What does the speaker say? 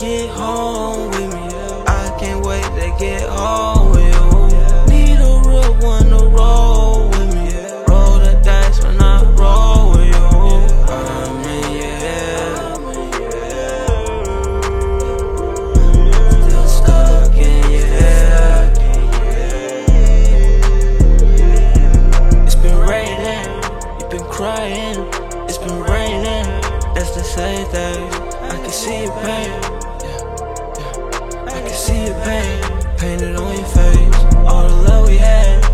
get home with me. I can't wait to get home with you. Need a real one to roll with me. Roll the dice when I roll with you. I'm in your head. Still stuck in your head. It's been raining, you've been crying. It's been raining, that's the same thing. I can see your pain, I can see your pain. Painted on your face, all the love we had.